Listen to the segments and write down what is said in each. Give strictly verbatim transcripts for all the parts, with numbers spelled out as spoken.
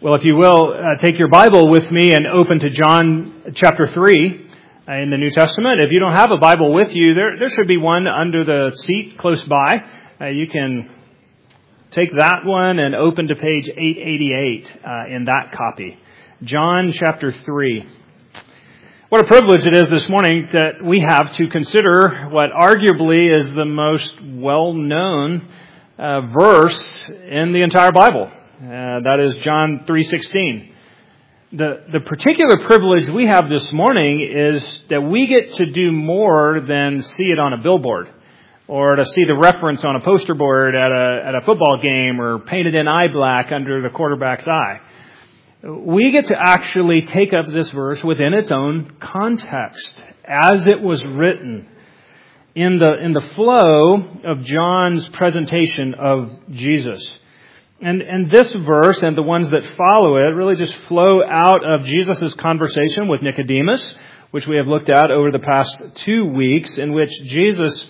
Well, if you will, uh, take your Bible with me and open to John chapter three uh, in the New Testament. If you don't have a Bible with you, there there should be one under the seat close by. Uh, you can take that one and open to page eight eighty-eight uh, in that copy. John chapter three. What a privilege it is this morning that we have to consider what arguably is the most well-known uh, verse in the entire Bible. Uh, that is John three sixteen. The the particular privilege we have this morning is that we get to do more than see it on a billboard or to see the reference on a poster board at a at a football game or painted in eye black under the quarterback's eye. We get to actually take up this verse within its own context as it was written in the in the flow of John's presentation of Jesus. And, and this verse and the ones that follow it really just flow out of Jesus' conversation with Nicodemus, which we have looked at over the past two weeks, in which Jesus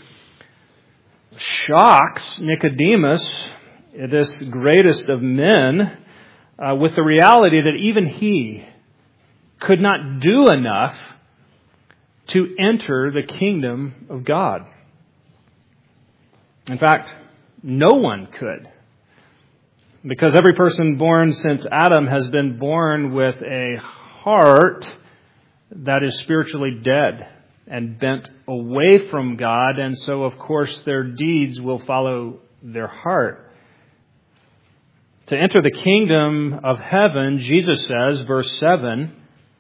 shocks Nicodemus, this greatest of men, uh, with the reality that even he could not do enough to enter the kingdom of God. In fact, no one could. Because every person born since Adam has been born with a heart that is spiritually dead and bent away from God. And so, of course, their deeds will follow their heart. To enter the kingdom of heaven, Jesus says, verse seven,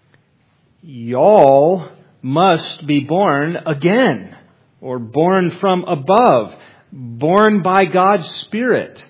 y'all must be born again, or born from above, born by God's Spirit.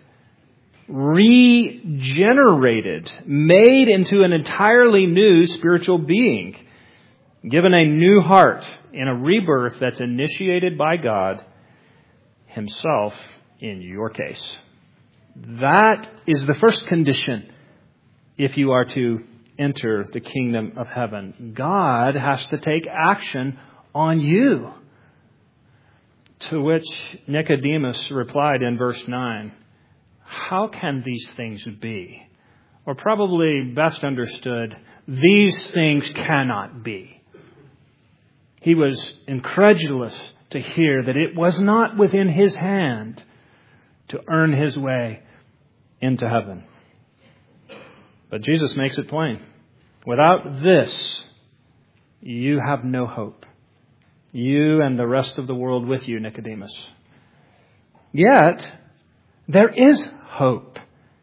Regenerated, made into an entirely new spiritual being, given a new heart in a rebirth that's initiated by God Himself in your case. That is the first condition if you are to enter the kingdom of heaven. God has to take action on you. To which Nicodemus replied in verse nine, how can these things be? Or probably best understood, these things cannot be. He was incredulous to hear that it was not within his hand to earn his way into heaven. But Jesus makes it plain. Without this, you have no hope. You and the rest of the world with you, Nicodemus. Yet, there is hope.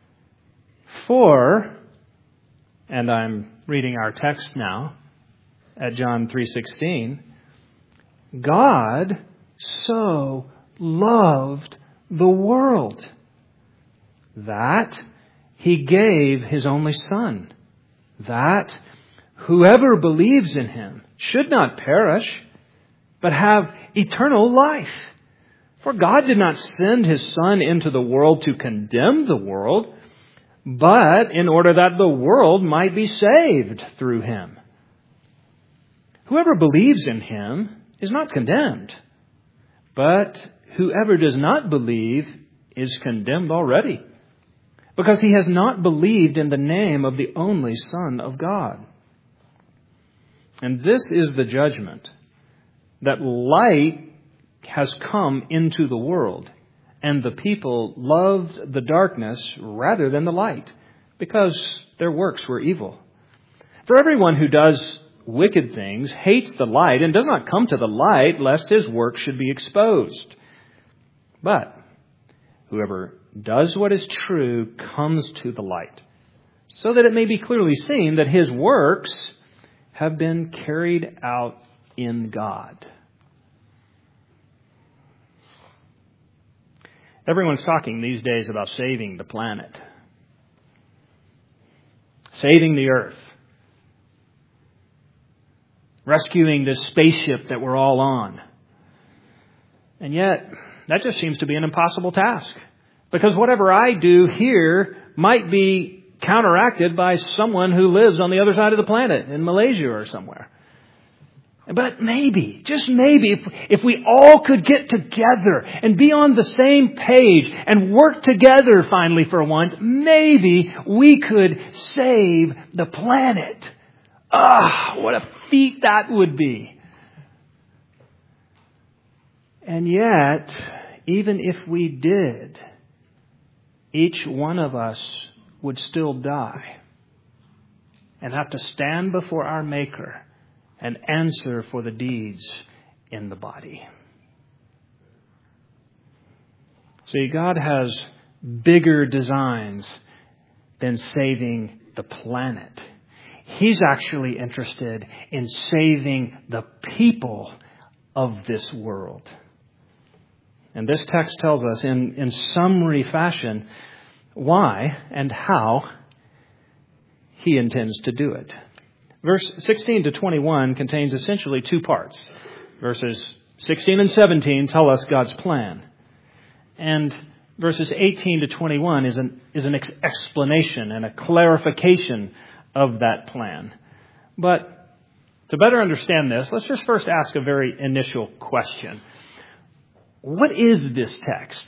For, and I'm reading our text now at John three sixteen, God so loved the world that He gave His only Son, that whoever believes in Him should not perish, but have eternal life. For God did not send His Son into the world to condemn the world, but in order that the world might be saved through Him. Whoever believes in Him is not condemned, but whoever does not believe is condemned already, because he has not believed in the name of the only Son of God. And this is the judgment, that light has come into the world, and the people loved the darkness rather than the light, because their works were evil. For everyone who does wicked things hates the light and does not come to the light, lest his work should be exposed. But whoever does what is true comes to the light, so that it may be clearly seen that his works have been carried out in God. Everyone's talking these days about saving the planet, saving the earth, rescuing this spaceship that we're all on. And yet, that just seems to be an impossible task, because whatever I do here might be counteracted by someone who lives on the other side of the planet, in Malaysia or somewhere. But maybe, just maybe, if, if we all could get together and be on the same page and work together finally for once, maybe we could save the planet. Ah, what a feat that would be. And yet, even if we did, each one of us would still die and have to stand before our Maker and answer for the deeds in the body. See, God has bigger designs than saving the planet. He's actually interested in saving the people of this world. And this text tells us in, in summary fashion why and how He intends to do it. Verse sixteen to twenty-one contains essentially two parts. Verses sixteen and seventeen tell us God's plan. And verses eighteen to twenty-one is an, is an ex- explanation and a clarification of that plan. But to better understand this, let's just first ask a very initial question. What is this text?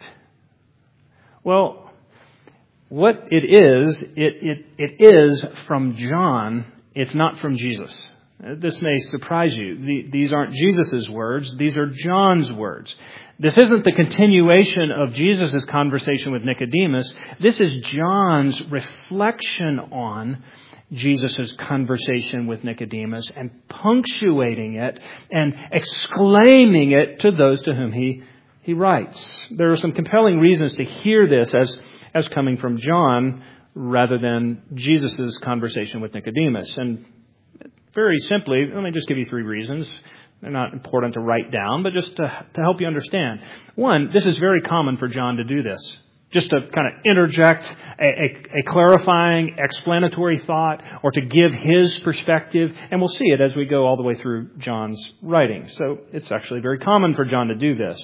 Well, what it is, it, it, it is from John. It's not from Jesus. This may surprise you. The, these aren't Jesus' words. These are John's words. This isn't the continuation of Jesus' conversation with Nicodemus. This is John's reflection on Jesus' conversation with Nicodemus and punctuating it and exclaiming it to those to whom he, he writes. There are some compelling reasons to hear this as, as coming from John rather than Jesus' conversation with Nicodemus. And very simply, let me just give you three reasons. They're not important to write down, but just to, to help you understand. One, this is very common for John to do this. Just to kind of interject a, a, a clarifying, explanatory thought, or to give his perspective. And we'll see it as we go all the way through John's writing. So it's actually very common for John to do this.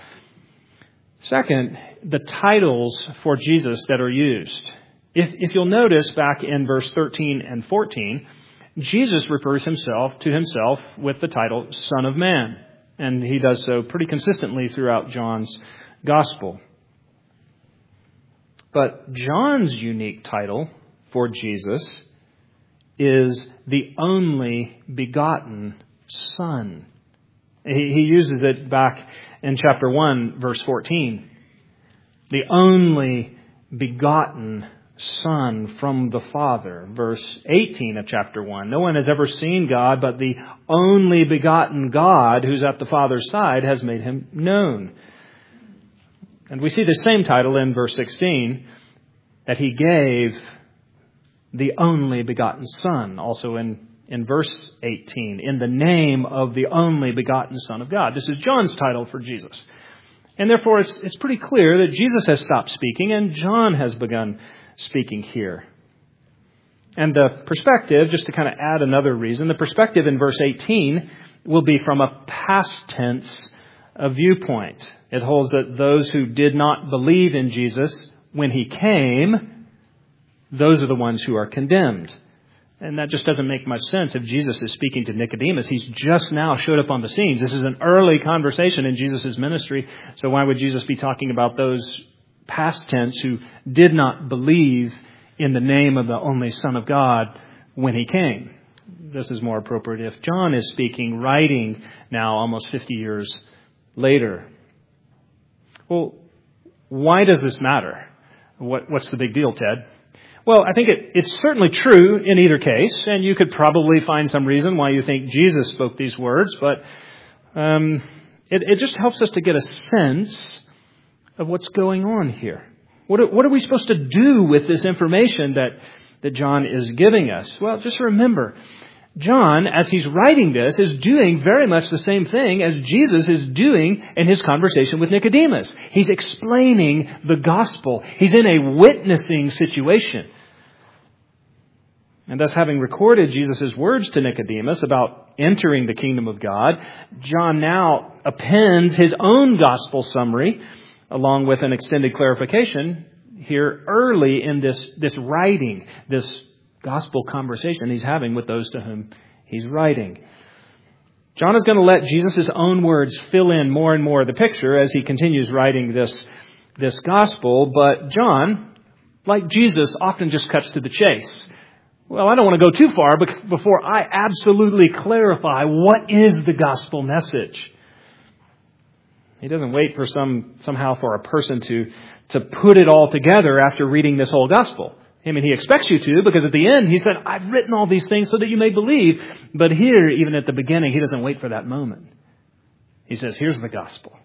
Second, the titles for Jesus that are used. If, if you'll notice back in verse thirteen and fourteen, Jesus refers himself to himself with the title Son of Man. And he does so pretty consistently throughout John's gospel. But John's unique title for Jesus is the only begotten Son. He, he uses it back in chapter one, verse fourteen. The only begotten Son from the Father. Verse eighteen of chapter one. No one has ever seen God, but the only begotten God who's at the Father's side has made him known. And we see the same title in verse sixteen, that he gave the only begotten Son. Also in, in verse eighteen, in the name of the only begotten Son of God. This is John's title for Jesus. And therefore it's, it's pretty clear that Jesus has stopped speaking and John has begun speaking here. And the perspective, just to kind of add another reason, the perspective in verse eighteen will be from a past tense a viewpoint. It holds that those who did not believe in Jesus when he came, those are the ones who are condemned. And that just doesn't make much sense if Jesus is speaking to Nicodemus. He's just now showed up on the scenes. This is an early conversation in Jesus' ministry. So why would Jesus be talking about those past tense who did not believe in the name of the only Son of God when he came? This is more appropriate if John is speaking, writing now almost fifty years later. Well, why does this matter? What, what's the big deal, Ted? Well, I think it, it's certainly true in either case, and you could probably find some reason why you think Jesus spoke these words, but um, it, it just helps us to get a sense of what's going on here. What are, what are we supposed to do with this information that, that John is giving us? Well, just remember, John, as he's writing this, is doing very much the same thing as Jesus is doing in his conversation with Nicodemus. He's explaining the gospel. He's in a witnessing situation. And thus, having recorded Jesus' words to Nicodemus about entering the kingdom of God, John now appends his own gospel summary along with an extended clarification here early in this, this writing, this gospel conversation he's having with those to whom he's writing. John is going to let Jesus' own words fill in more and more of the picture as he continues writing this, this gospel. But John, like Jesus, often just cuts to the chase. Well, I don't want to go too far before I absolutely clarify what is the gospel message. He doesn't wait for some somehow for a person to, to put it all together after reading this whole gospel. I mean, he expects you to, because at the end he said, I've written all these things so that you may believe. But here, even at the beginning, he doesn't wait for that moment. He says, here's the gospel.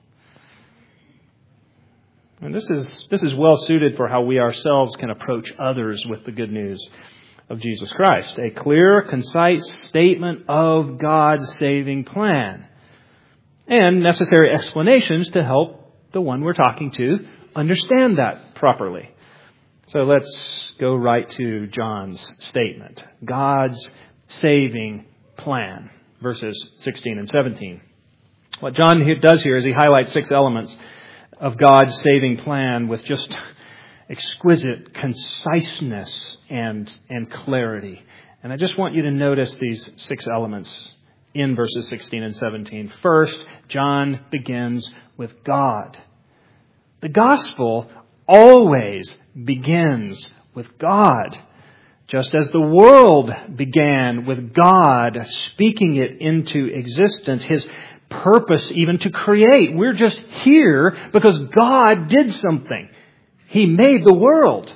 And this is this is well suited for how we ourselves can approach others with the good news of Jesus Christ. A clear, concise statement of God's saving plan. And necessary explanations to help the one we're talking to understand that properly. So let's go right to John's statement. God's saving plan. Verses sixteen and seventeen. What John does here is he highlights six elements of God's saving plan with just exquisite conciseness and, and clarity. And I just want you to notice these six elements in verses sixteen and seventeen. First, John begins with God. The gospel always begins with God. Just as the world began with God speaking it into existence, His purpose even to create. We're just here because God did something. He made the world.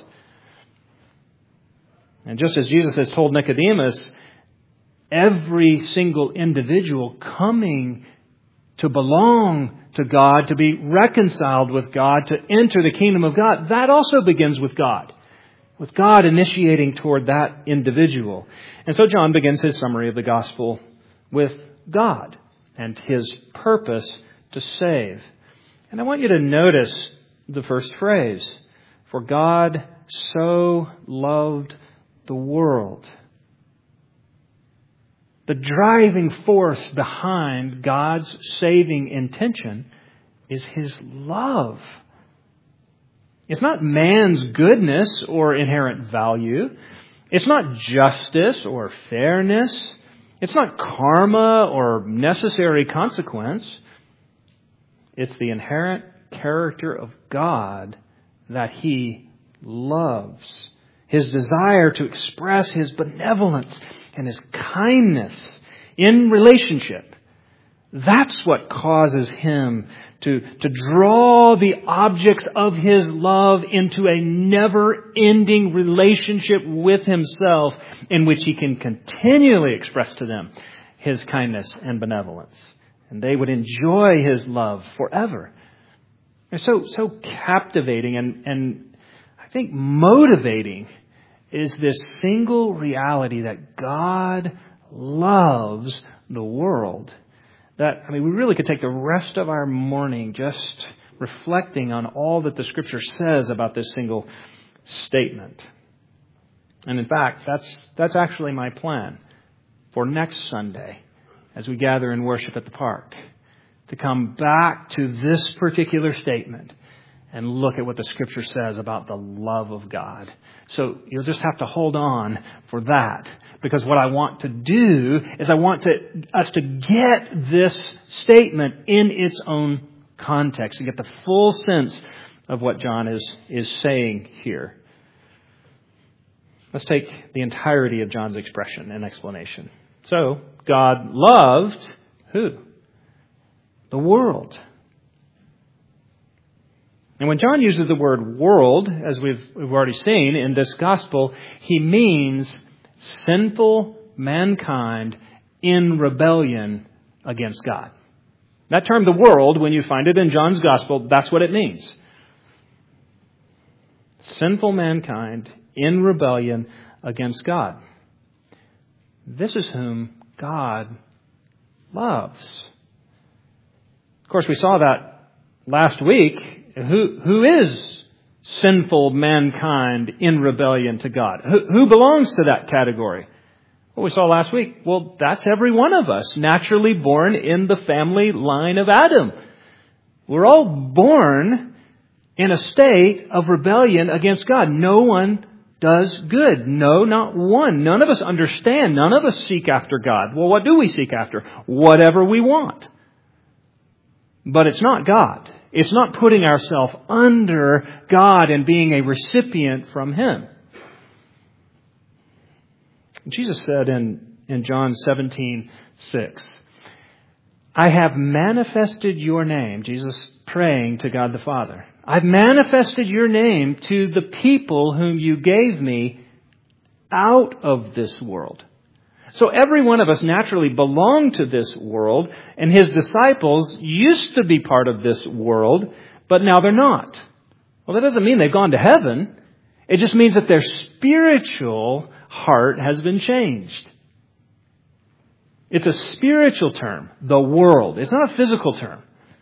And just as Jesus has told Nicodemus, every single individual coming to belong to God, to be reconciled with God, to enter the kingdom of God, that also begins with God. With God initiating toward that individual. And so John begins his summary of the gospel with God and His purpose to save. And I want you to notice the first phrase. For God so loved the world. The driving force behind God's saving intention is His love. It's not man's goodness or inherent value. It's not justice or fairness. It's not karma or necessary consequence. It's the inherent character of God that He loves. His desire to express His benevolence and His kindness in relationship. That's what causes Him to, to draw the objects of His love into a never-ending relationship with Himself in which He can continually express to them His kindness and benevolence. And they would enjoy His love forever. And so, so captivating and, and I think motivating is this single reality that God loves the world. That, I mean, we really could take the rest of our morning just reflecting on all that the Scripture says about this single statement. And in fact, that's that's actually my plan for next Sunday as we gather and worship at the park. To come back to this particular statement and look at what the Scripture says about the love of God. So you'll just have to hold on for that. Because what I want to do is I want to us to get this statement in its own context, to get the full sense of what John is, is saying here. Let's take the entirety of John's expression and explanation. So, God loved who? The world. And when John uses the word world, as we've, we've already seen in this gospel, he means sinful mankind in rebellion against God. That term, the world, when you find it in John's gospel, that's what it means. Sinful mankind in rebellion against God. This is whom God loves. Of course, we saw that last week. Who, who is sinful mankind in rebellion to God? Who, who belongs to that category? Well, we saw last week. Well, that's every one of us, naturally born in the family line of Adam. We're all born in a state of rebellion against God. No one does good. No, not one. None of us understand. None of us seek after God. Well, what do we seek after? Whatever we want. But it's not God. It's not putting ourselves under God and being a recipient from Him. Jesus said in, in John seventeen six, I have manifested your name, Jesus praying to God the Father. I've manifested your name to the people whom you gave me out of this world. So every one of us naturally belonged to this world, and His disciples used to be part of this world, but now they're not. Well, that doesn't mean they've gone to heaven. It just means that their spiritual heart has been changed. It's a spiritual term, the world. It's not a physical term.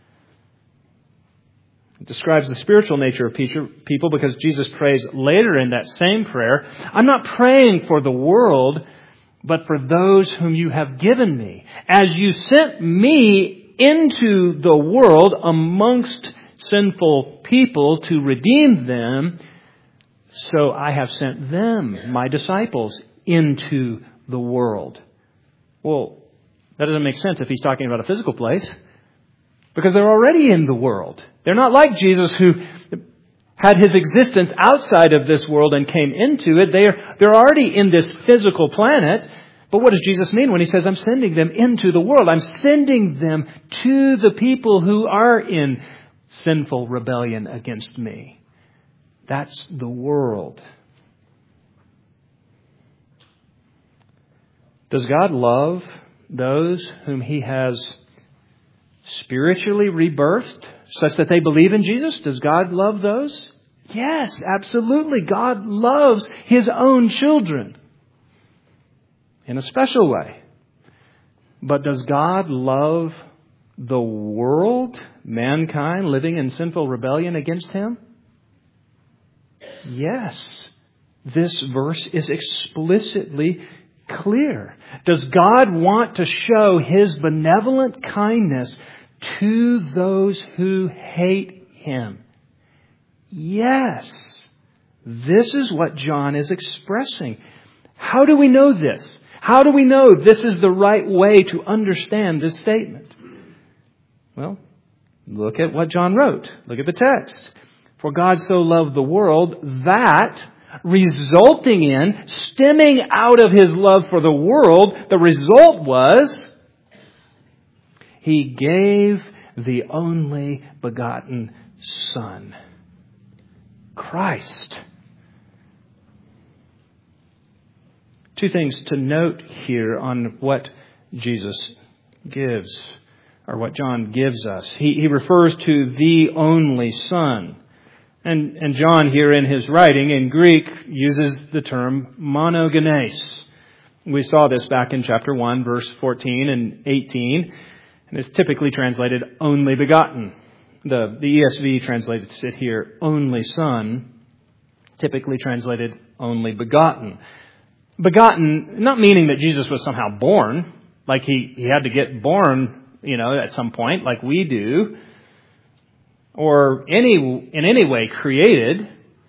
It describes the spiritual nature of people because Jesus prays later in that same prayer, I'm not praying for the world, but for those whom you have given me. As you sent me into the world amongst sinful people to redeem them, so I have sent them, my disciples, into the world. Well, that doesn't make sense if He's talking about a physical place, because they're already in the world. They're not like Jesus, who had His existence outside of this world and came into it. They're, they're already in this physical planet. But what does Jesus mean when He says, I'm sending them into the world? I'm sending them to the people who are in sinful rebellion against me. That's the world. Does God love those whom He has spiritually rebirthed such that they believe in Jesus? Does God love those? Yes, absolutely. God loves His own children in a special way. But does God love the world, mankind living in sinful rebellion against Him? Yes. This verse is explicitly clear. Does God want to show His benevolent kindness to those who hate Him? Yes. This is what John is expressing. How do we know this? How do we know this is the right way to understand this statement? Well, look at what John wrote. Look at the text. For God so loved the world that, resulting in, stemming out of His love for the world, the result was He gave the only begotten Son, Christ. Two things to note here on what Jesus gives, or what John gives us. He, he refers to the only Son. And, and John here in his writing in Greek uses the term monogenes. We saw this back in chapter one, verse fourteen and eighteen. And it's typically translated only begotten. The, the E S V translates it here only Son. Typically translated only begotten. Begotten, not meaning that Jesus was somehow born, like he, he had to get born, you know, at some point, like we do, or any in any way created.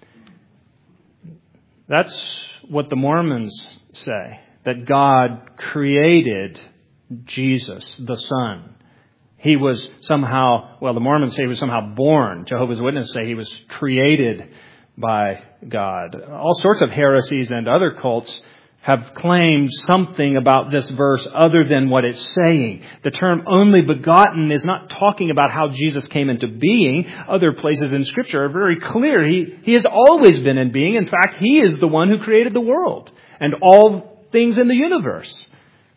That's what the Mormons say, that God created Jesus, the Son. He was somehow, well, the Mormons say he was somehow born. Jehovah's Witnesses say he was created by God. All sorts of heresies and other cults have claimed something about this verse other than what it's saying. The term only begotten is not talking about how Jesus came into being. Other places in Scripture are very clear. He, he has always been in being. In fact, He is the one who created the world and all things in the universe.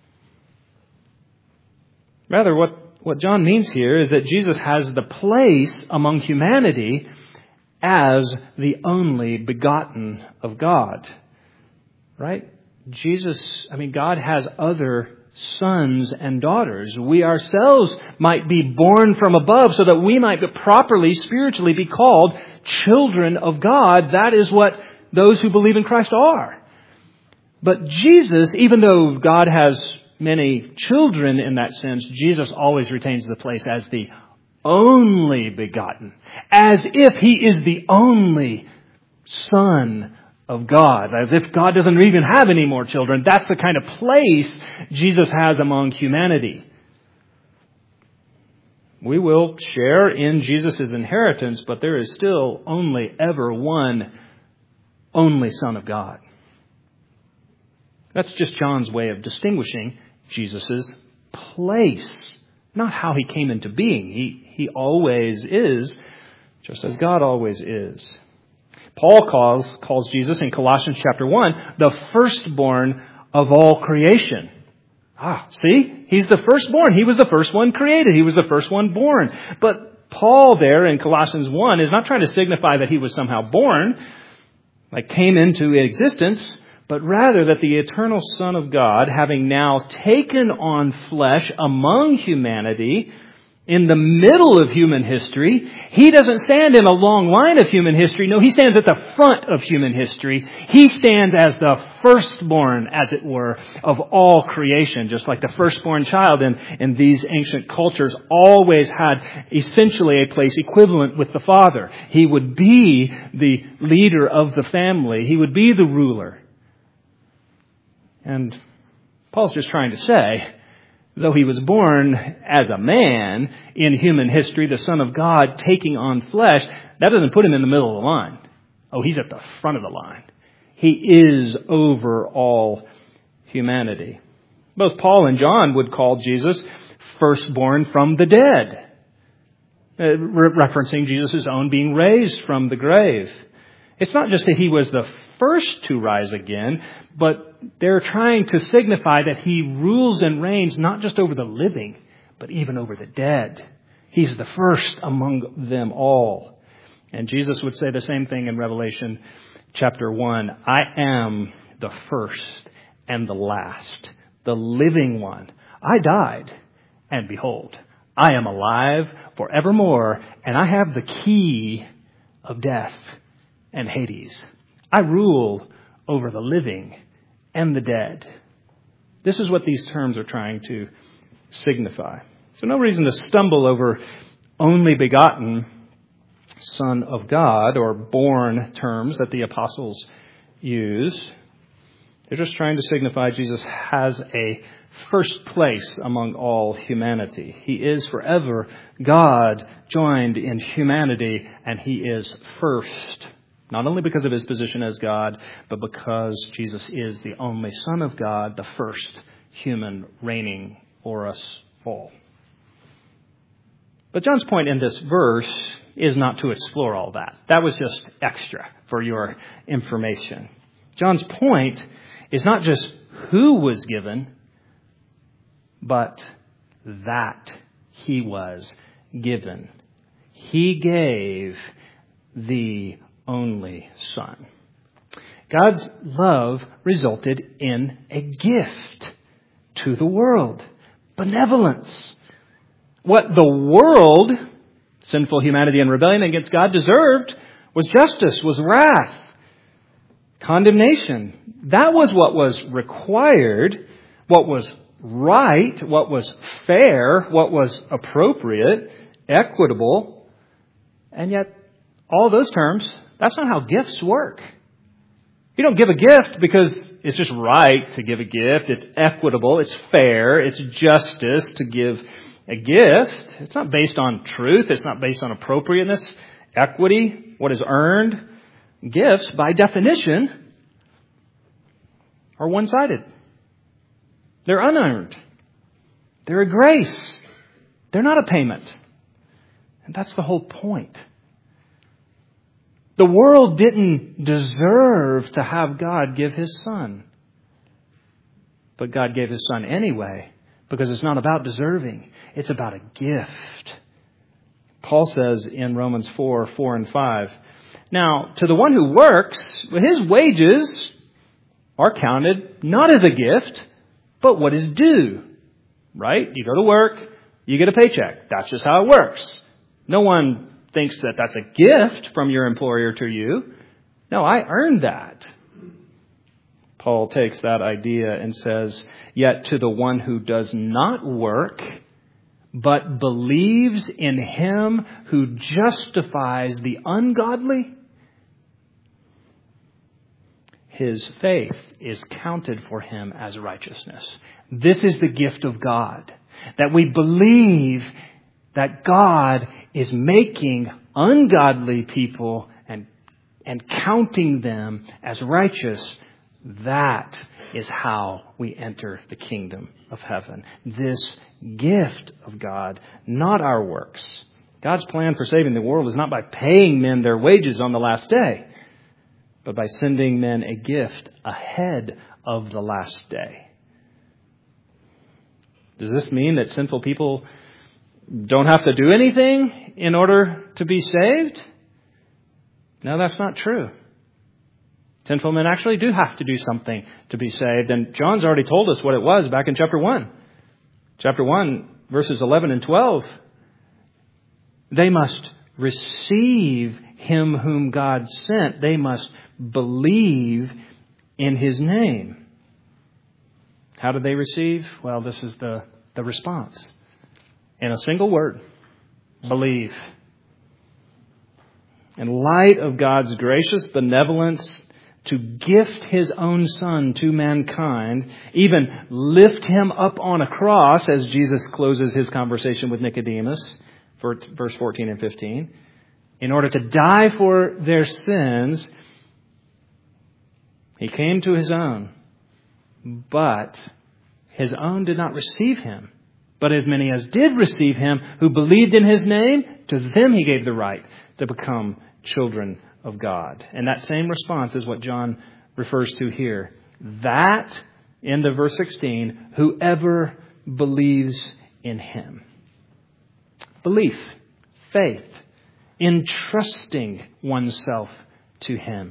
Rather, what, what John means here is that Jesus has the place among humanity as the only begotten of God. Right? Jesus, I mean, God has other sons and daughters. We ourselves might be born from above so that we might properly, spiritually be called children of God. That is what those who believe in Christ are. But Jesus, even though God has many children in that sense, Jesus always retains the place as the only begotten, as if He is the only Son of God, as if God doesn't even have any more children. That's the kind of place Jesus has among humanity. We will share in Jesus' inheritance, but there is still only ever one only Son of God. That's just John's way of distinguishing Jesus' place, not how he came into being. He, he always is, just as God always is. Paul calls, calls Jesus in Colossians chapter one, the firstborn of all creation. Ah, see? He's the firstborn. He was the first one created. He was the first one born. But Paul there in Colossians one is not trying to signify that he was somehow born, like came into existence, but rather that the eternal Son of God, having now taken on flesh among humanity, in the middle of human history, he doesn't stand in a long line of human history. No, he stands at the front of human history. He stands as the firstborn, as it were, of all creation. Just like the firstborn child in, in these ancient cultures always had essentially a place equivalent with the father. He would be the leader of the family. He would be the ruler. And Paul's just trying to say, though he was born as a man in human history, the Son of God taking on flesh, that doesn't put him in the middle of the line. Oh, he's at the front of the line. He is over all humanity. Both Paul and John would call Jesus firstborn from the dead, uh, re- referencing Jesus' own being raised from the grave. It's not just that he was the first to rise again, but they're trying to signify that he rules and reigns not just over the living, but even over the dead. He's the first among them all. And Jesus would say the same thing in Revelation chapter one. I am the first and the last, the living one. I died, and behold, I am alive forevermore, and I have the key of death and Hades. I rule over the living and the dead. This is what these terms are trying to signify. So no reason to stumble over only begotten Son of God or born terms that the apostles use. They're just trying to signify Jesus has a first place among all humanity. He is forever God joined in humanity, and he is first. Not only because of his position as God, but because Jesus is the only Son of God, the first human reigning over us all. But John's point in this verse is not to explore all that. That was just extra for your information. John's point is not just who was given, but that he was given. He gave the only Son. God's love resulted in a gift to the world. Benevolence. What the world, sinful humanity and rebellion against God, deserved was justice, was wrath, condemnation. That was what was required, what was right, what was fair, what was appropriate, equitable. And yet, all those terms, that's not how gifts work. You don't give a gift because it's just right to give a gift. It's equitable. It's fair. It's justice to give a gift. It's not based on truth. It's not based on appropriateness, equity, what is earned. Gifts, by definition, are one-sided. They're unearned. They're a grace. They're not a payment. And that's the whole point. The world didn't deserve to have God give his Son. But God gave his Son anyway, because it's not about deserving. It's about a gift. Paul says in Romans four, four and five, now, to the one who works, his wages are counted not as a gift, but what is due. Right? You go to work, you get a paycheck. That's just how it works. No one thinks that that's a gift from your employer to you. No, I earned that. Paul takes that idea and says, yet to the one who does not work, but believes in him who justifies the ungodly, his faith is counted for him as righteousness. This is the gift of God, that we believe that God is making ungodly people and, and counting them as righteous. That is how we enter the kingdom of heaven. This gift of God, not our works. God's plan for saving the world is not by paying men their wages on the last day, but by sending men a gift ahead of the last day. Does this mean that sinful people don't have to do anything in order to be saved? No, that's not true. Sinful men actually do have to do something to be saved. And John's already told us what it was back in chapter one. Chapter one, verses eleven and twelve. They must receive him whom God sent. They must believe in his name. How do they receive? Well, this is the, the response. In a single word, believe. In light of God's gracious benevolence to gift his own Son to mankind, even lift him up on a cross, as Jesus closes his conversation with Nicodemus, for verse fourteen and fifteen, in order to die for their sins, he came to his own, but his own did not receive him. But as many as did receive him, who believed in his name, to them he gave the right to become children of God. And that same response is what John refers to here. That, end of verse sixteen, whoever believes in him. Belief, faith, entrusting oneself to him.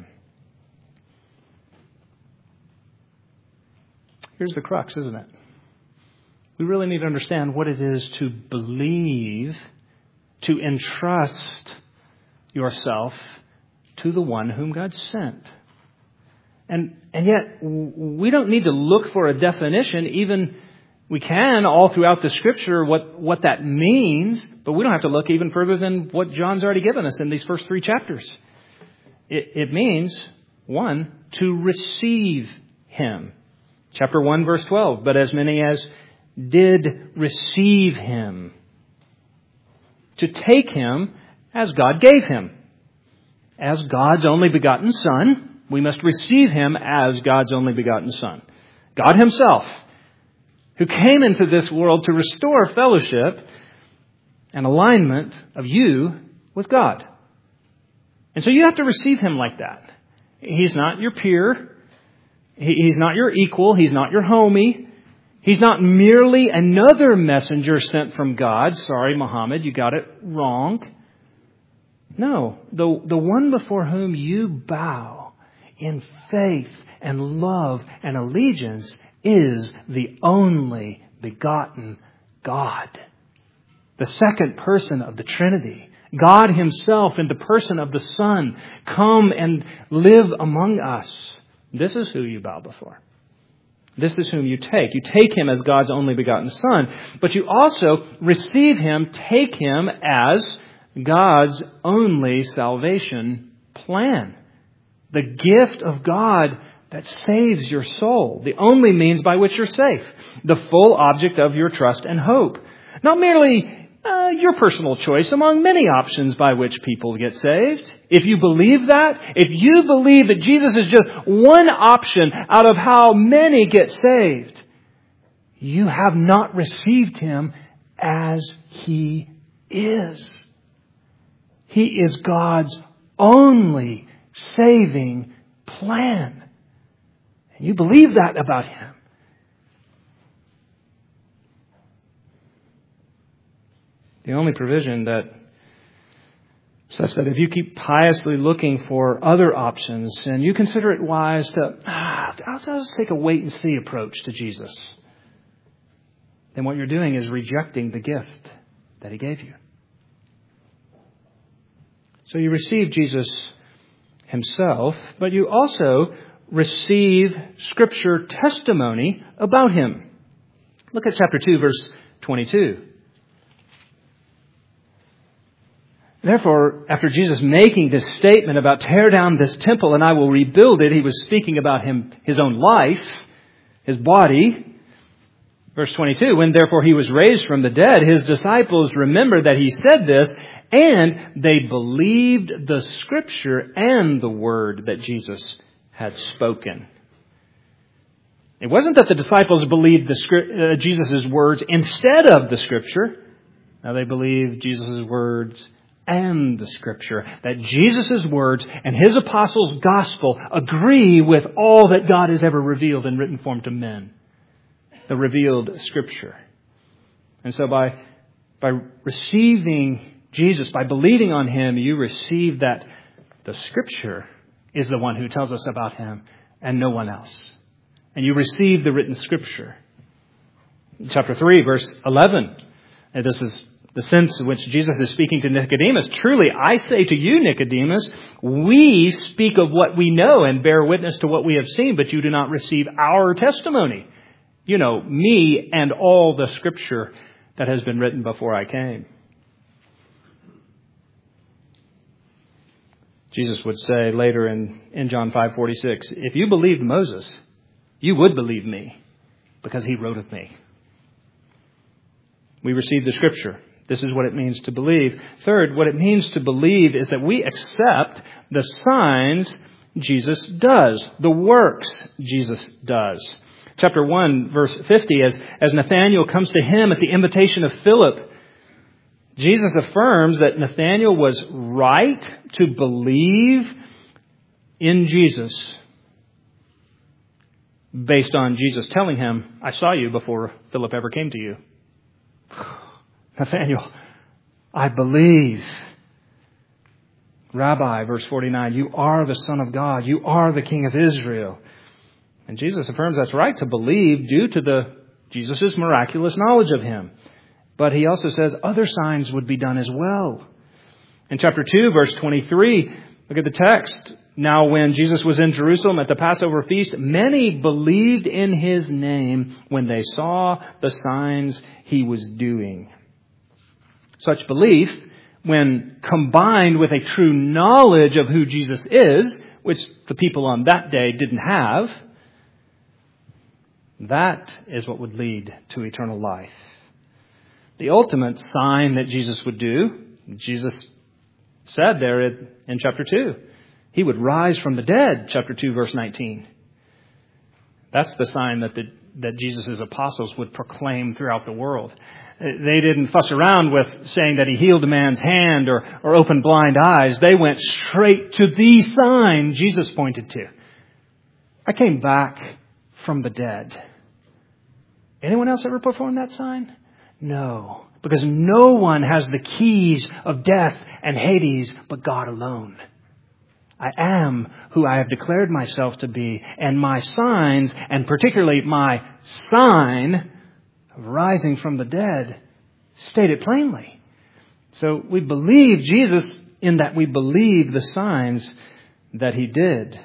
Here's the crux, isn't it? We really need to understand what it is to believe, to entrust yourself to the one whom God sent. And and yet, we don't need to look for a definition. Even we can all throughout the Scripture what, what that means, but we don't have to look even further than what John's already given us in these first three chapters. It, it means, one, to receive him. Chapter one, verse twelve, but as many as did receive him. To take him as God gave him. As God's only begotten Son, we must receive him as God's only begotten Son. God himself, who came into this world to restore fellowship and alignment of you with God. And so you have to receive him like that. He's not your peer. He's not your equal. He's not your homie. He's not merely another messenger sent from God. Sorry, Muhammad, you got it wrong. No, the, the one before whom you bow in faith and love and allegiance is the only begotten God. The second person of the Trinity. God himself in the person of the Son come and live among us. This is who you bow before. This is whom you take. You take him as God's only begotten Son, but you also receive him, take him as God's only salvation plan. The gift of God that saves your soul. The only means by which you're safe. The full object of your trust and hope. Not merely uh, your personal choice among many options by which people get saved. If you believe that, if you believe that Jesus is just one option out of how many get saved, you have not received him as he is. He is God's only saving plan. And you believe that about him. The only provision that such that if you keep piously looking for other options and you consider it wise to, ah, I'll just take a wait and see approach to Jesus, then what you're doing is rejecting the gift that he gave you. So you receive Jesus himself, but you also receive Scripture testimony about him. Look at chapter two, verse twenty-two. Therefore, after Jesus making this statement about tear down this temple and I will rebuild it, he was speaking about him, his own life, his body. Verse twenty-two, when therefore he was raised from the dead, his disciples remembered that he said this, and they believed the Scripture and the word that Jesus had spoken. It wasn't that the disciples believed the script, uh, Jesus' words instead of the Scripture. Now they believed Jesus' words and the Scripture. That Jesus' words and his apostles' gospel agree with all that God has ever revealed in written form to men. The revealed Scripture. And so by, by receiving Jesus, by believing on him, you receive that the Scripture is the one who tells us about him and no one else. And you receive the written Scripture. Chapter three, verse eleven. And this is the sense in which Jesus is speaking to Nicodemus. Truly, I say to you, Nicodemus, we speak of what we know and bear witness to what we have seen, but you do not receive our testimony. You know, me and all the Scripture that has been written before I came. Jesus would say later in, in John five forty-six, if you believed Moses, you would believe me because he wrote of me. We receive the Scripture. This is what it means to believe. Third, what it means to believe is that we accept the signs Jesus does, the works Jesus does. Chapter one, verse fifty, as, as Nathanael comes to him at the invitation of Philip, Jesus affirms that Nathanael was right to believe in Jesus based on Jesus telling him, I saw you before Philip ever came to you. Nathanael, I believe. Rabbi, verse forty-nine, you are the Son of God. You are the King of Israel. And Jesus affirms that's right to believe due to the Jesus' miraculous knowledge of him. But he also says other signs would be done as well. In chapter two, verse twenty-three, look at the text. Now when Jesus was in Jerusalem at the Passover feast, many believed in his name when they saw the signs he was doing. Such belief, when combined with a true knowledge of who Jesus is, which the people on that day didn't have, that is what would lead to eternal life. The ultimate sign that Jesus would do, Jesus said there in chapter two, he would rise from the dead, chapter two, verse nineteen. That's the sign that the, that Jesus' apostles would proclaim throughout the world. They didn't fuss around with saying that he healed a man's hand or, or opened blind eyes. They went straight to the sign Jesus pointed to. I came back from the dead. Anyone else ever performed that sign? No, because no one has the keys of death and Hades but God alone. I am who I have declared myself to be, and my signs, and particularly my sign of rising from the dead, state it plainly. So we believe Jesus in that we believe the signs that he did.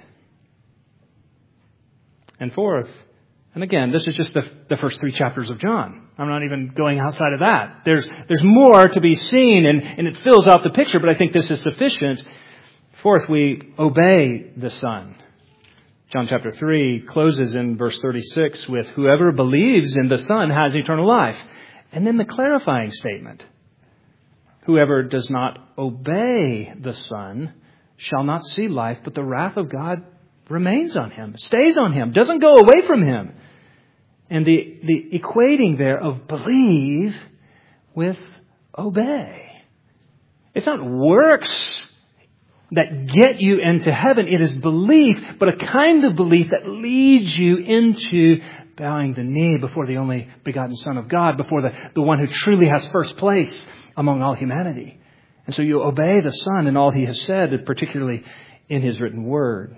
And fourth, and again, this is just the, the first three chapters of John. I'm not even going outside of that. There's, there's more to be seen, and, and it fills out the picture, but I think this is sufficient. Fourth, we obey the Son. John chapter three closes in verse thirty-six with, whoever believes in the Son has eternal life. And then the clarifying statement, whoever does not obey the Son shall not see life, but the wrath of God remains on him, stays on him, doesn't go away from him. And the, the equating there of believe with obey. It's not works that get you into heaven. It is belief, but a kind of belief that leads you into bowing the knee before the only begotten Son of God, before the, the one who truly has first place among all humanity. And so you obey the Son in all he has said, particularly in his written word.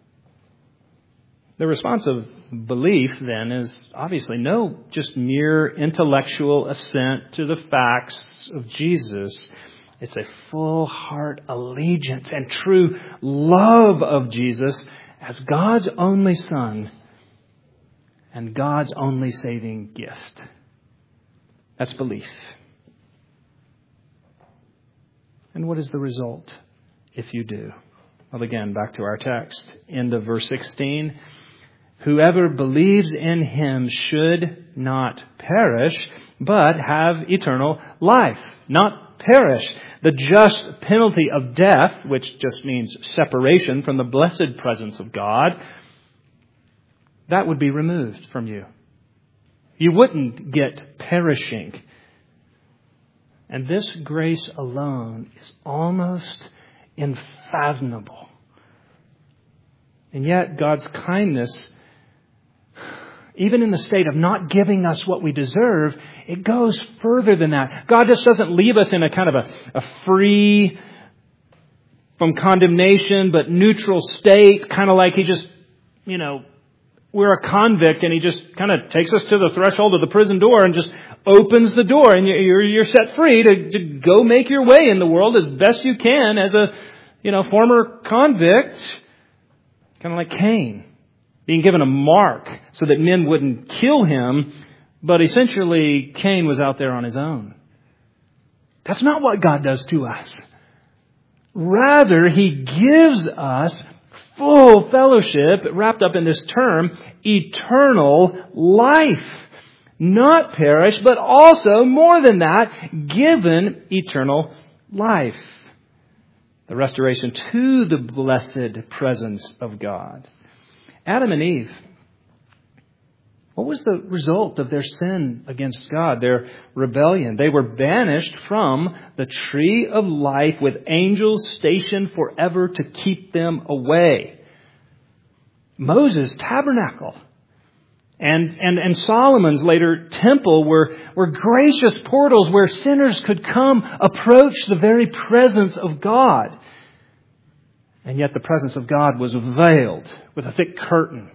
The response of belief, then, is obviously no just mere intellectual assent to the facts of Jesus. It's a full heart allegiance and true love of Jesus as God's only Son and God's only saving gift. That's belief. And what is the result if you do? Well, again, back to our text, end of verse sixteen. Whoever believes in him should not perish, but have eternal life. Not perish. The just penalty of death, which just means separation from the blessed presence of God, that would be removed from you. You wouldn't get perishing. And this grace alone is almost unfathomable. And yet God's kindness, even in the state of not giving us what we deserve, it goes further than that. God just doesn't leave us in a kind of a, a free from condemnation but neutral state, kind of like He just, you know, we're a convict and He just kind of takes us to the threshold of the prison door and just opens the door and you're, you're set free to, to go make your way in the world as best you can as a, you know, former convict, kind of like Cain, being given a mark so that men wouldn't kill him, but essentially Cain was out there on his own. That's not what God does to us. Rather, He gives us full fellowship, wrapped up in this term, eternal life. Not perish, but also, more than that, given eternal life. The restoration to the blessed presence of God. Adam and Eve, what was the result of their sin against God, their rebellion? They were banished from the tree of life with angels stationed forever to keep them away. Moses' tabernacle and, and, and Solomon's later temple were, were gracious portals where sinners could come approach the very presence of God. And yet the presence of God was veiled with a thick curtain.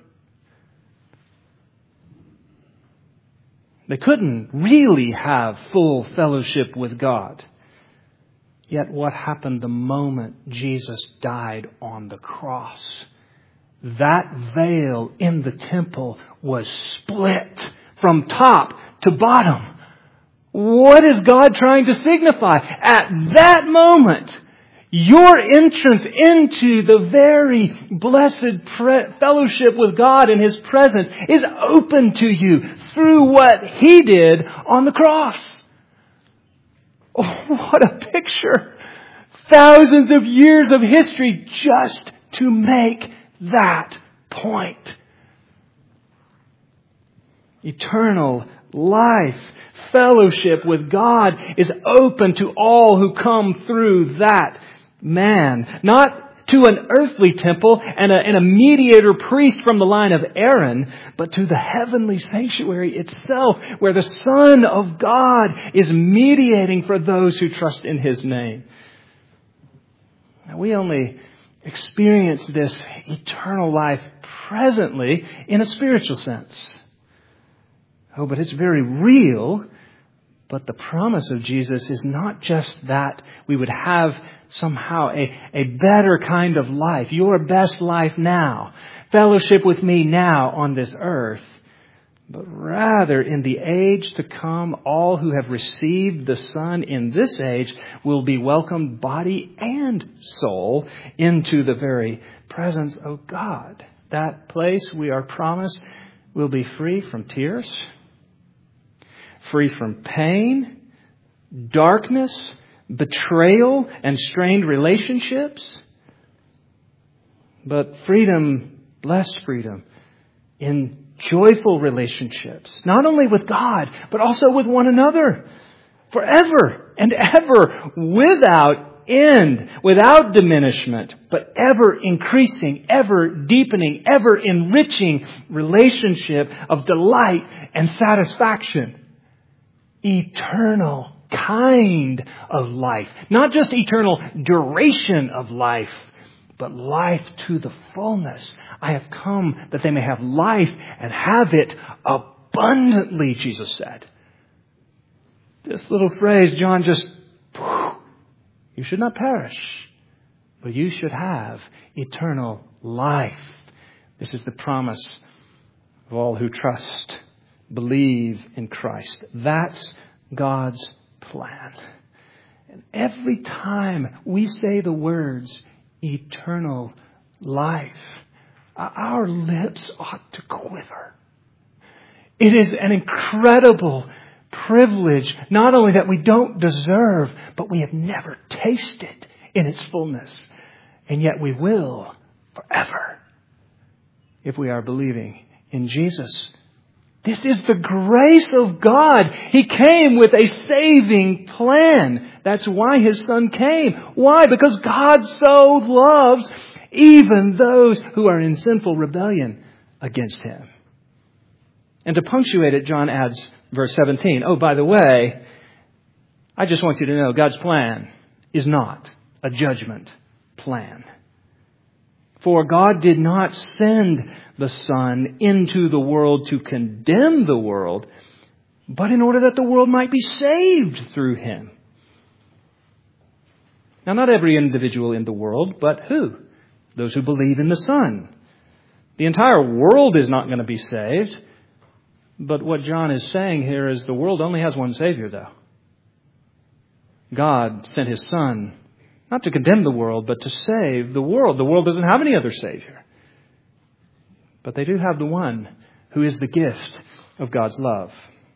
They couldn't really have full fellowship with God. Yet what happened the moment Jesus died on the cross? That veil in the temple was split from top to bottom. What is God trying to signify? At that moment, your entrance into the very blessed pre- fellowship with God in His presence is open to you through what He did on the cross. Oh, what a picture! Thousands of years of history just to make that point. Eternal life, fellowship with God is open to all who come through that man. Not to an earthly temple and a, and a mediator priest from the line of Aaron, but to the heavenly sanctuary itself, where the Son of God is mediating for those who trust in His name. Now, we only experience this eternal life presently in a spiritual sense. Oh, but it's very real. But the promise of Jesus is not just that we would have somehow a, a better kind of life, your best life now, fellowship with me now on this earth, but rather in the age to come, all who have received the Son in this age will be welcomed body and soul into the very presence of God. That place, we are promised, will be free from tears, free from pain, darkness, betrayal, and strained relationships. But freedom, blessed freedom, in joyful relationships, not only with God, but also with one another, forever and ever, without end, without diminishment, but ever increasing, ever deepening, ever enriching relationship of delight and satisfaction. Eternal kind of life. Not just eternal duration of life, but life to the fullness. I have come that they may have life and have it abundantly, Jesus said. This little phrase, John just, you should not perish, but you should have eternal life. This is the promise of all who trust, believe in Christ. That's God's plan. And every time we say the words, eternal life, our lips ought to quiver. It is an incredible privilege, not only that we don't deserve, but we have never tasted in its fullness. And yet we will forever if we are believing in Jesus. This is the grace of God. He came with a saving plan. That's why His Son came. Why? Because God so loves even those who are in sinful rebellion against Him. And to punctuate it, John adds verse seventeen. Oh, by the way, I just want you to know God's plan is not a judgment plan. For God did not send the Son into the world to condemn the world, but in order that the world might be saved through Him. Now, not every individual in the world, but who? Those who believe in the Son. The entire world is not going to be saved. But what John is saying here is the world only has one Savior, though. God sent His Son not to condemn the world, but to save the world. The world doesn't have any other Savior. But they do have the one who is the gift of God's love.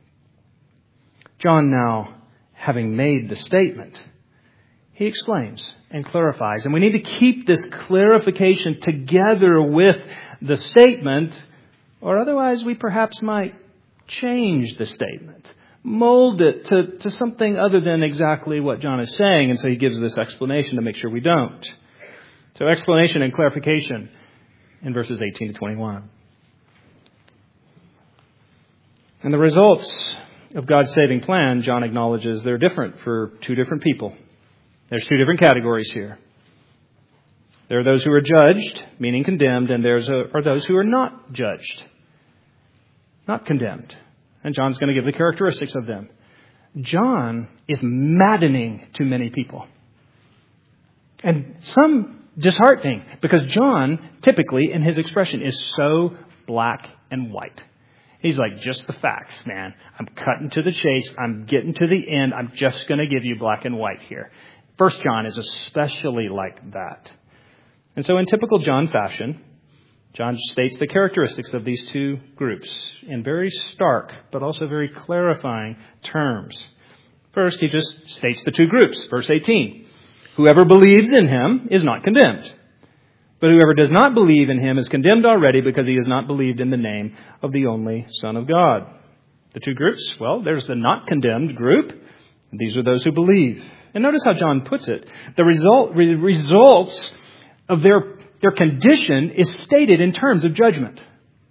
John, now, having made the statement, he explains and clarifies. And we need to keep this clarification together with the statement, or otherwise we perhaps might change the statement, mold it to, to something other than exactly what John is saying. And so he gives this explanation to make sure we don't. So explanation and clarification in verses eighteen to twenty-one. And the results of God's saving plan, John acknowledges, they're different for two different people. There's two different categories here. There are those who are judged, meaning condemned, and there are those who are not judged, not condemned. And John's going to give the characteristics of them. John is maddening to many people. And some disheartening, because John, typically, in his expression, is so black and white. He's like, just the facts, man. I'm cutting to the chase. I'm getting to the end. I'm just going to give you black and white here. First John is especially like that. And so in typical John fashion, John states the characteristics of these two groups in very stark, but also very clarifying terms. First, he just states the two groups. Verse eighteen. Whoever believes in Him is not condemned. But whoever does not believe in Him is condemned already because he has not believed in the name of the only Son of God. The two groups, well, there's the not condemned group. These are those who believe. And notice how John puts it. The result, re- results of their, their condition is stated in terms of judgment.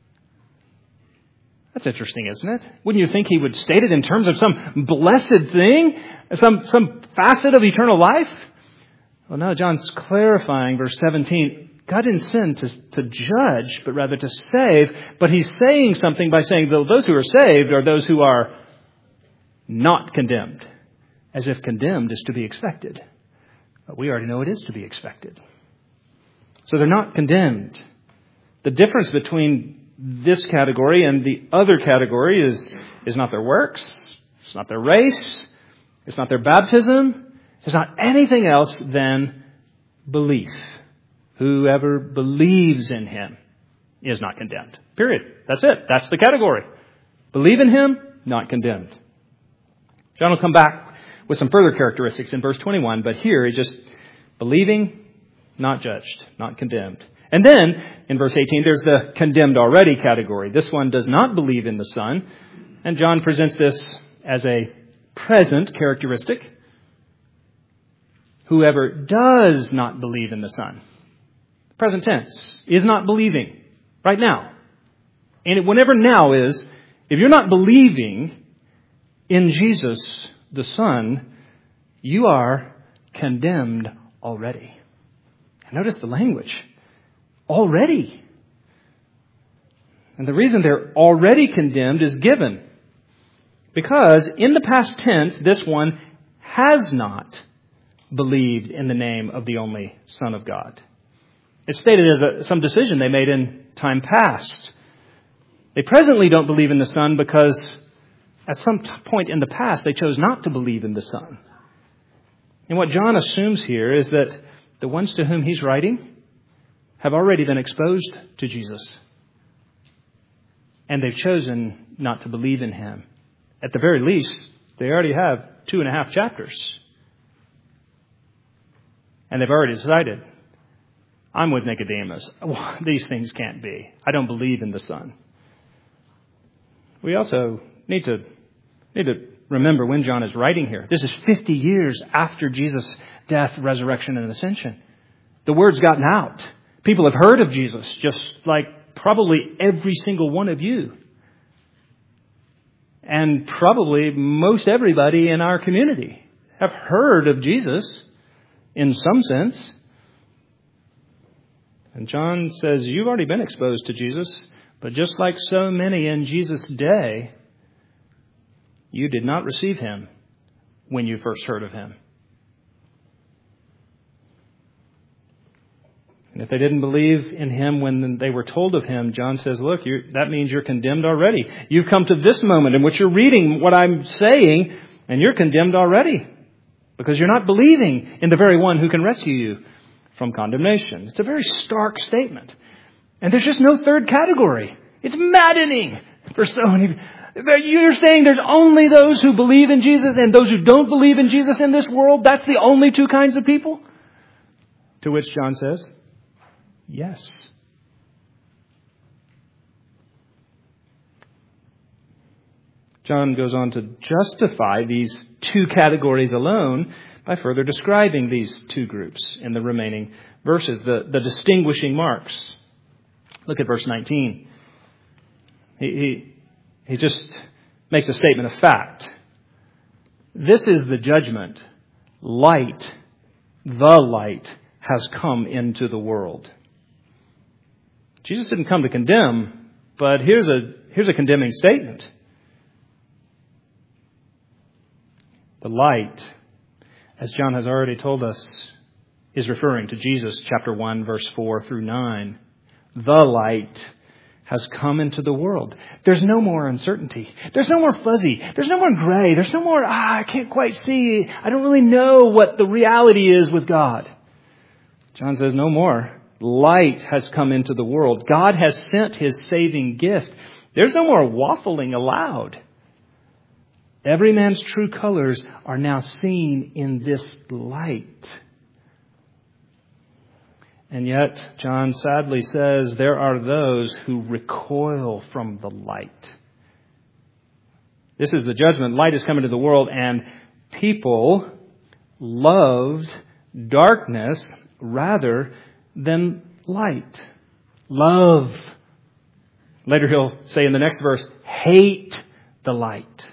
That's interesting, isn't it? Wouldn't you think he would state it in terms of some blessed thing? Some, some facet of eternal life? Well, no, John's clarifying verse seventeen. God didn't send to, to judge, but rather to save. But he's saying something by saying those who are saved are those who are not condemned. As if condemned is to be expected. But we already know it is to be expected. So they're not condemned. The difference between this category and the other category is, is not their works. It's not their race. It's not their baptism. It's not anything else than belief. Whoever believes in Him is not condemned. Period. That's it. That's the category. Believe in Him, not condemned. John will come back with some further characteristics in verse twenty-one, but here he's just believing, not judged, not condemned. And then in verse eighteen, there's the condemned already category. This one does not believe in the Son, and John presents this as a present characteristic. Whoever does not believe in the Son, present tense, is not believing right now. And whenever now is, if you're not believing in Jesus, the Son, you are condemned already. And notice the language. Already. And the reason they're already condemned is given. Because in the past tense, this one has not believed in the name of the only Son of God. It's stated as a, some decision they made in time past. They presently don't believe in the Son because at some t- point in the past they chose not to believe in the Son. And what John assumes here is that the ones to whom he's writing have already been exposed to Jesus. And they've chosen not to believe in him. At the very least, they already have two and a half chapters. And they've already decided, I'm with Nicodemus. Well, these things can't be. I don't believe in the Son. We also need to, need to remember when John is writing here. This is fifty years after Jesus' death, resurrection, and ascension. The word's gotten out. People have heard of Jesus, just like probably every single one of you. And probably most everybody in our community have heard of Jesus in some sense. And John says, you've already been exposed to Jesus, but just like so many in Jesus' day, you did not receive him when you first heard of him. And if they didn't believe in him when they were told of him, John says, look, you're, that means you're condemned already. You've come to this moment in which you're reading what I'm saying, and you're condemned already because you're not believing in the very one who can rescue you from condemnation. It's a very stark statement. And there's just no third category. It's maddening for so many. You're saying there's only those who believe in Jesus and those who don't believe in Jesus in this world? That's the only two kinds of people? To which John says, yes. John goes on to justify these two categories alone by further describing these two groups in the remaining verses, the, the distinguishing marks. Look at verse nineteen. He, he, he just makes a statement of fact. This is the judgment. Light, the light, has come into the world. Jesus didn't come to condemn, but here's a, here's a condemning statement. The light, as John has already told us, is referring to Jesus, chapter one, verse four through nine. The light has come into the world. There's no more uncertainty. There's no more fuzzy. There's no more gray. There's no more, ah, I can't quite see. I don't really know what the reality is with God. John says no more. Light has come into the world. God has sent his saving gift. There's no more waffling allowed. Every man's true colors are now seen in this light. And yet, John sadly says, there are those who recoil from the light. This is the judgment. Light has come into the world, and people loved darkness rather than light. Love. Later he'll say in the next verse, hate the light.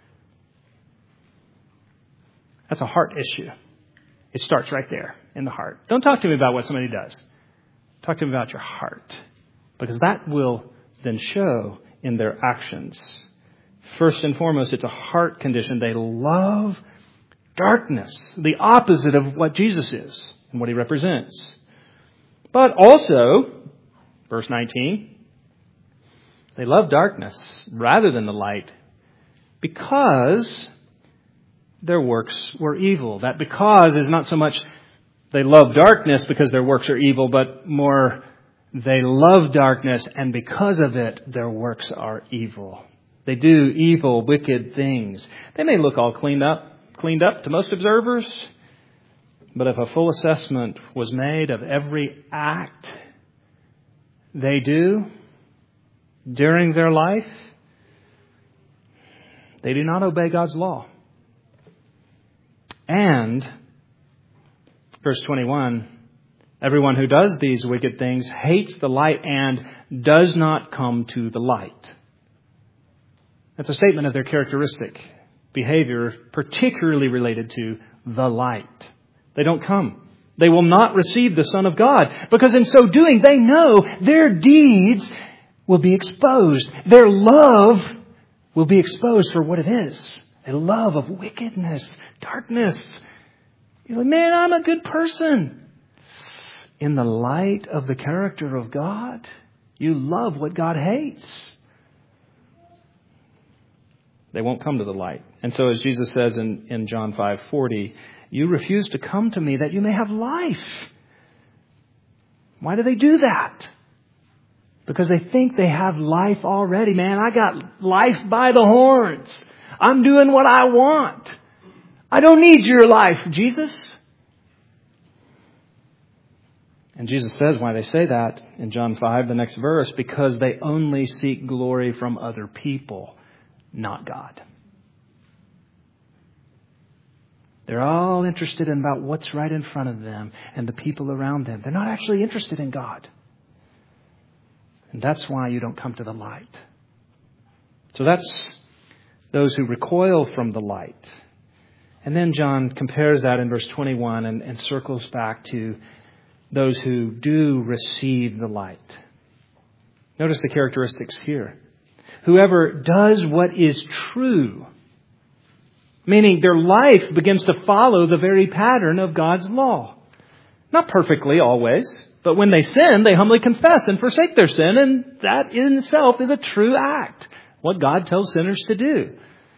That's a heart issue. It starts right there in the heart. Don't talk to me about what somebody does. Talk to me about your heart, because that will then show in their actions. First and foremost, it's a heart condition. They love darkness, the opposite of what Jesus is and what he represents. But also, verse nineteen, they love darkness rather than the light because their works were evil. That because is not so much they love darkness because their works are evil, but more they love darkness and because of it, their works are evil. They do evil, wicked things. They may look all cleaned up, cleaned up to most observers, but if a full assessment was made of every act they do during their life, they do not obey God's law. And, verse twenty-one, everyone who does these wicked things hates the light and does not come to the light. That's a statement of their characteristic behavior, particularly related to the light. They don't come. They will not receive the Son of God because in so doing, they know their deeds will be exposed. Their love will be exposed for what it is. A love of wickedness, darkness. You're like, man, I'm a good person. In the light of the character of God, you love what God hates. They won't come to the light. And so as Jesus says in, in John five forty, You refuse to come to me that you may have life. Why do they do that? Because they think they have life already. Man, I got life by the horns. I'm doing what I want. I don't need your life, Jesus. And Jesus says why they say that in John five, the next verse, because they only seek glory from other people, not God. They're all interested in about what's right in front of them and the people around them. They're not actually interested in God. And that's why you don't come to the light. So that's those who recoil from the light. And then John compares that in verse twenty-one and, and circles back to those who do receive the light. Notice the characteristics here. Whoever does what is true, meaning their life begins to follow the very pattern of God's law. Not perfectly always, but when they sin, they humbly confess and forsake their sin, and that in itself is a true act, what God tells sinners to do.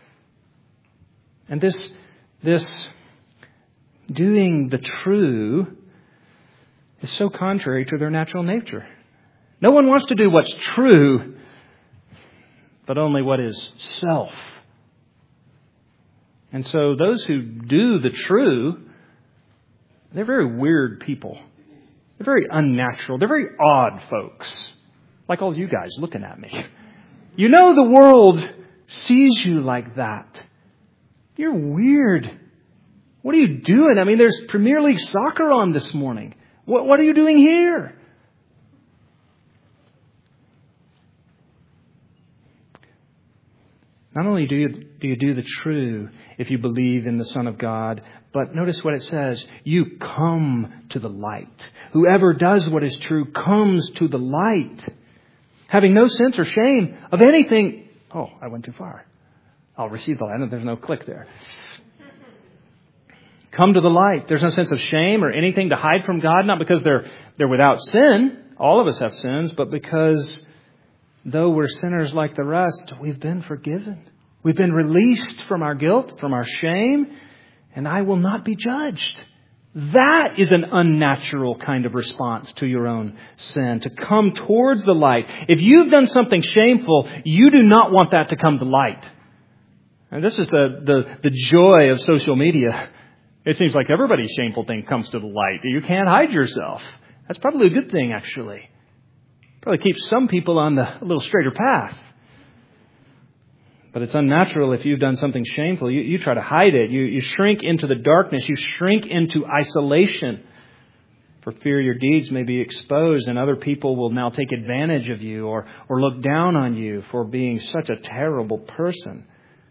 And this, this doing the true is so contrary to their natural nature. No one wants to do what's true, but only what is self. And so those who do the true, they're very weird people. They're very unnatural. They're very odd folks. Like all you guys looking at me. You know the world sees you like that. You're weird. What are you doing? I mean, there's Premier League soccer on this morning. What, what are you doing here? Not only do you, do you do the true if you believe in the Son of God, but notice what it says. You come to the light. Whoever does what is true comes to the light, having no sense or shame of anything. Oh, I went too far. I'll receive the light. There's no click there. Come to the light. There's no sense of shame or anything to hide from God, not because they're they're without sin. All of us have sins, but because though we're sinners like the rest, we've been forgiven. We've been released from our guilt, from our shame, and I will not be judged. That is an unnatural kind of response to your own sin, to come towards the light. If you've done something shameful, you do not want that to come to light. And this is the, the, the joy of social media. It seems like everybody's shameful thing comes to the light. You can't hide yourself. That's probably a good thing, actually. Probably keeps some people on the a little straighter path. But it's unnatural if you've done something shameful. You, you try to hide it. You, you shrink into the darkness. You shrink into isolation for fear your deeds may be exposed and other people will now take advantage of you or, or look down on you for being such a terrible person.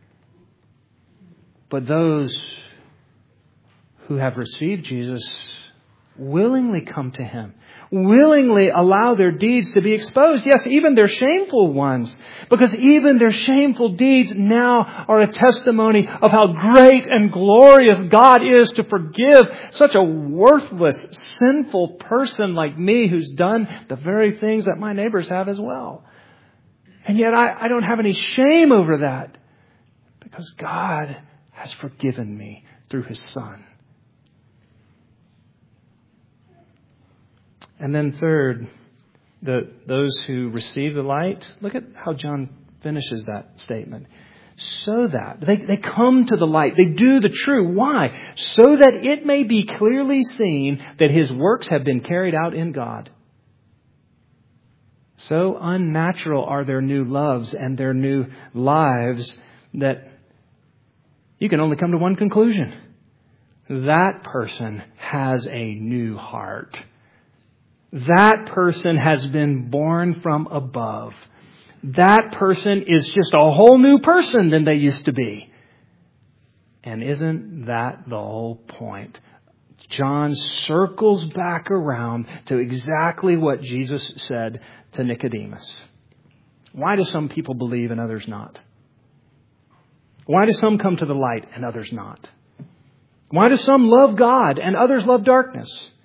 But those who have received Jesus willingly come to Him, willingly allow their deeds to be exposed. Yes, even their shameful ones, because even their shameful deeds now are a testimony of how great and glorious God is to forgive such a worthless, sinful person like me who's done the very things that my neighbors have as well. And yet I, I don't have any shame over that because God has forgiven me through His Son. And then third, the, those who receive the light, look at how John finishes that statement. So that, they, they come to the light, they do the true. Why? So that it may be clearly seen that His works have been carried out in God. So unnatural are their new loves and their new lives that you can only come to one conclusion. That person has a new heart. That person has been born from above. That person is just a whole new person than they used to be. And isn't that the whole point? John circles back around to exactly what Jesus said to Nicodemus. Why do some people believe and others not? Why do some come to the light and others not? Why do some love God and others love darkness?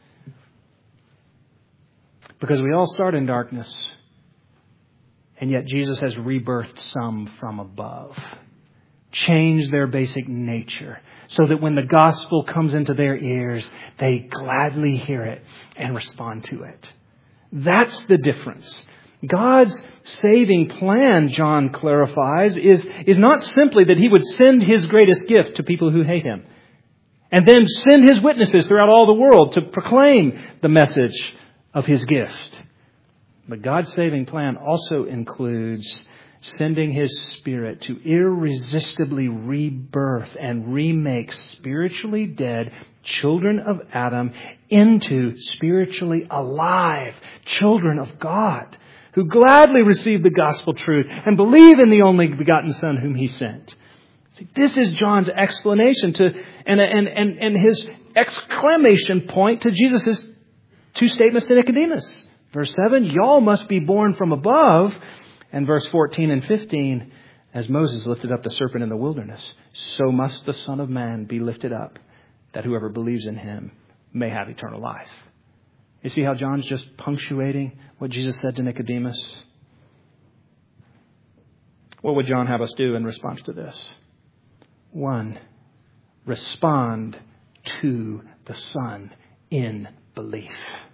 Because we all start in darkness, and yet Jesus has rebirthed some from above. change their basic nature so that when the gospel comes into their ears, they gladly hear it and respond to it. That's the difference. God's saving plan, John clarifies, is, is not simply that he would send his greatest gift to people who hate him and then send his witnesses throughout all the world to proclaim the message of his gift. But God's saving plan also includes sending his Spirit to irresistibly rebirth and remake spiritually dead children of Adam into spiritually alive children of God who gladly receive the gospel truth and believe in the only begotten Son whom he sent. See, this is John's explanation to and, and, and, and his exclamation point to Jesus' two statements to Nicodemus. Verse seven, y'all must be born from above. And verse fourteen and fifteen, as Moses lifted up the serpent in the wilderness, so must the Son of Man be lifted up, that whoever believes in him may have eternal life. You see how John's just punctuating what Jesus said to Nicodemus? What would John have us do in response to this? One, respond to the Son in belief.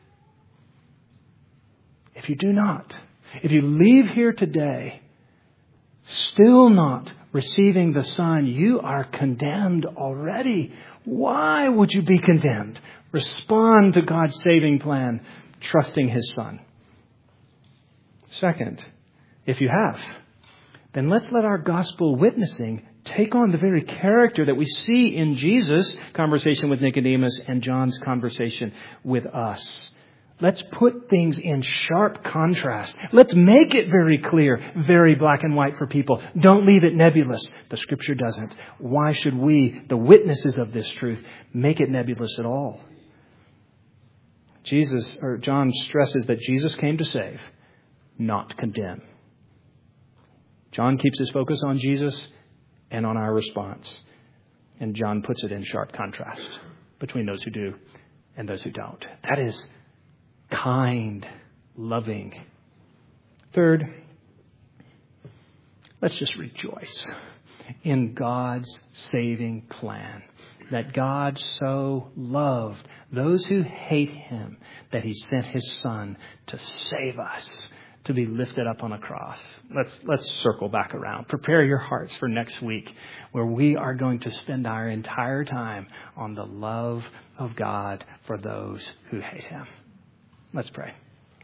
If you do not, if you leave here today still not receiving the Son, you are condemned already. Why would you be condemned? Respond to God's saving plan, trusting his Son. Second, if you have, then let's let our gospel witnessing take on the very character that we see in Jesus' conversation with Nicodemus and John's conversation with us. Let's put things in sharp contrast. Let's make it very clear, very black and white for people. Don't leave it nebulous. The Scripture doesn't. Why should we, the witnesses of this truth, make it nebulous at all? Jesus, or John stresses that Jesus came to save, not condemn. John keeps his focus on Jesus and on our response. And John puts it in sharp contrast between those who do and those who don't. That is kind, loving. Third, let's just rejoice in God's saving plan. That God so loved those who hate him that he sent his Son to save us, to be lifted up on a cross. Let's let's circle back around. Prepare your hearts for next week, where we are going to spend our entire time on the love of God for those who hate him. Let's pray.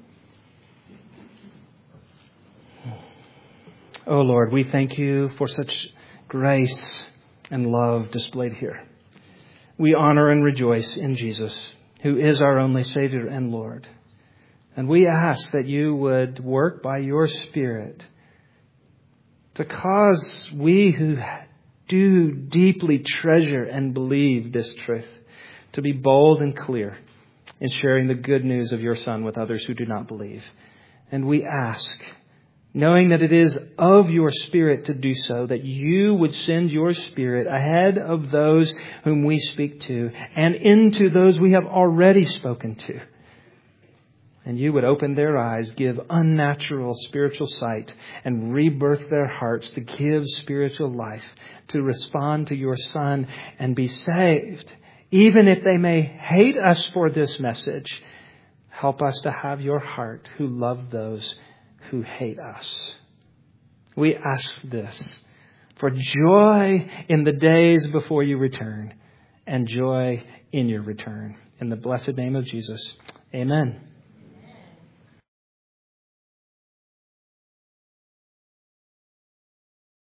Oh Lord, we thank you for such grace and love displayed here. We honor and rejoice in Jesus, who is our only Savior and Lord. And we ask that you would work by your Spirit to cause we who do deeply treasure and believe this truth to be bold and clear in sharing the good news of your Son with others who do not believe. And we ask, knowing that it is of your Spirit to do so, that you would send your Spirit ahead of those whom we speak to and into those we have already spoken to. And you would open their eyes, give unnatural spiritual sight, and rebirth their hearts to give spiritual life, to respond to your Son and be saved. Even if they may hate us for this message, help us to have your heart who love those who hate us. We ask this for joy in the days before you return and joy in your return. In the blessed name of Jesus, amen.